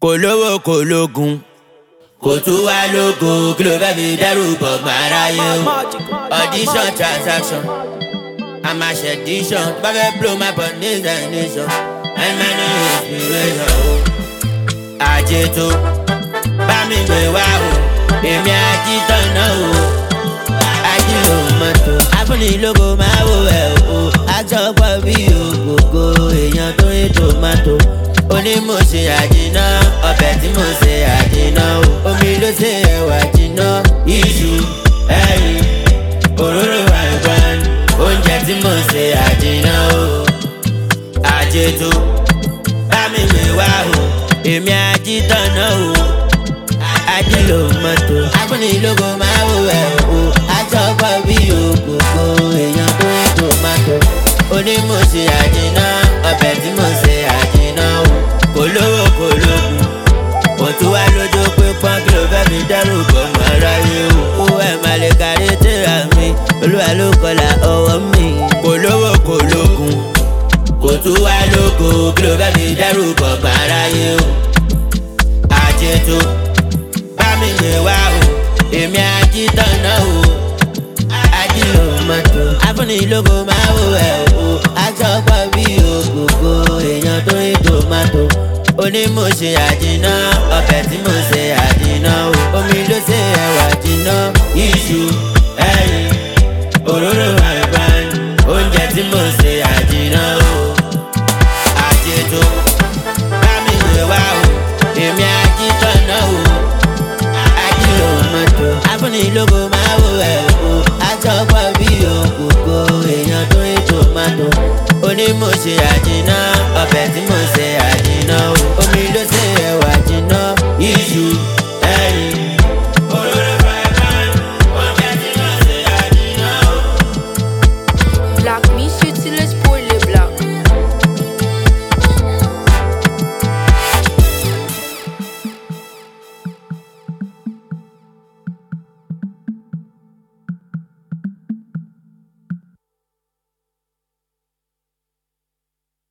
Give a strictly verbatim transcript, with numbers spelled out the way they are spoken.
kò lówó kò lógun kò tún wá lógo kí ló fẹ́ fi dẹ́rù bọ̀ gbàráyé o. Audition transaction I'm a sedition bá fẹ́ blow my bondage and nation and many inspiration o. Ajé tó bá mi gbé wá o èmi àjítọ̀ náà o. Ajé ò mọ́tò afúnilógo máa wò ẹ̀ o. Àjọpọ̀ bí ògógó èèyàn tó ń tòmátò. Oní mo ṣe àjìná ọbẹ̀ tí mo ṣe àjìná o. Omi ló ṣe ẹ̀wà jìná iṣu ẹ̀yìn òróró àìgbọ́n oúnjẹ tí mo ṣe àjìná o. Ajé tó bá mi gbé wá o èmi àjítọ̀ náà o. Ajé ló mọ́tò afúnilógo máa wò ẹ̀ o. Àjọpọ̀ bí ògógó èèyàn tó ń tòmátò. Oní mo ṣe àjìná ọbẹ̀ tí mo ṣe àjìná o. Kò lówó kò lógun kò tún wá lójó pé pọ́n kí ló fẹ́ fi dẹ́rù bọ̀ mọ́ aráyé o. Ó ẹ̀ má lè kárí tìrà mi olúwa ló kọlà ọwọ́ mi. Kò lówó kò lógun kò tún wá lógo kí ló fẹ́ fi dẹ́rù bọ̀ mọ́ aráyé o. Ajé tó bá mi gbé wá o èmi àjítọ̀ náà o. Ajé ò mọ́tò afúnilógo máa wò ẹ̀ o. Àjọpọ̀ bí ògógó èèyàn tó ń tòmátò. Oní mo ṣe àjìná ọbẹ̀ tí mo ṣe àjìná o. Omi ló ṣe ẹ̀wà jìná iṣu ẹ̀yìn òróró àìgbọ́n oúnjẹ tí mo ṣe àjìná.